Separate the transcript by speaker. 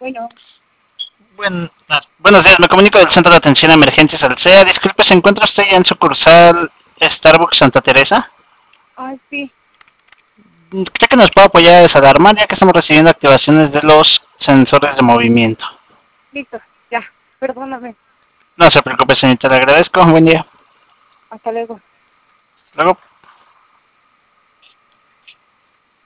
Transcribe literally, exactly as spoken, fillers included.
Speaker 1: Bueno,
Speaker 2: Buen- ah, buenos días, me comunico del Centro de Atención a Emergencias Alsea. Disculpe, ¿se encuentra usted ya en sucursal Starbucks Santa Teresa?
Speaker 1: ah, sí,
Speaker 2: ¿Cree que nos puede apoyar a desalarmar ya que estamos recibiendo activaciones de los sensores de movimiento?
Speaker 1: listo, ya, perdóname,
Speaker 2: No se preocupe, señorita, le agradezco. Buen día.
Speaker 1: hasta luego.
Speaker 2: Luego.